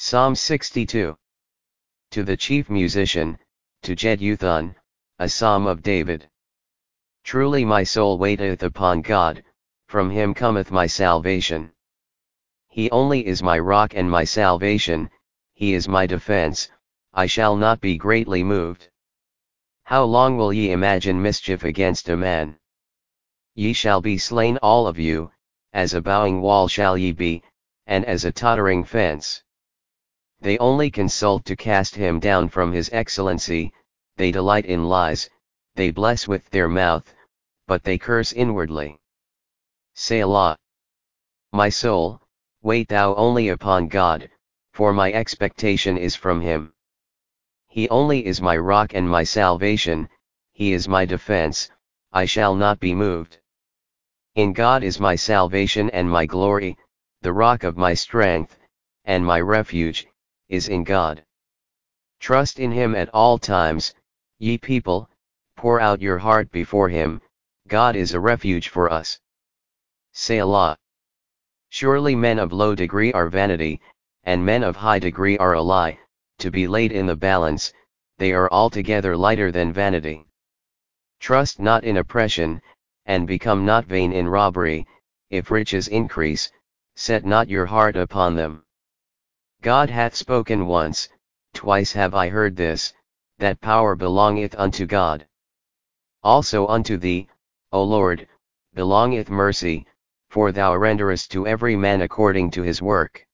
Psalm 62. To the chief musician, to Jeduthun, a psalm of David. Truly my soul waiteth upon God, from him cometh my salvation. He only is my rock and my salvation, he is my defense, I shall not be greatly moved. How long will ye imagine mischief against a man? Ye shall be slain all of you, as a bowing wall shall ye be, and as a tottering fence. They only consult to cast him down from his excellency, they delight in lies, they bless with their mouth, but they curse inwardly. Selah. My soul, wait thou only upon God, for my expectation is from him. He only is my rock and my salvation, he is my defense, I shall not be moved. In God is my salvation and my glory, the rock of my strength, and my refuge, is in God. Trust in him at all times, ye people, pour out your heart before him, God is a refuge for us. Selah. Surely men of low degree are vanity, and men of high degree are a lie, to be laid in the balance, they are altogether lighter than vanity. Trust not in oppression, and become not vain in robbery, if riches increase, set not your heart upon them. God hath spoken once, twice have I heard this, that power belongeth unto God. Also unto thee, O Lord, belongeth mercy, for thou renderest to every man according to his work.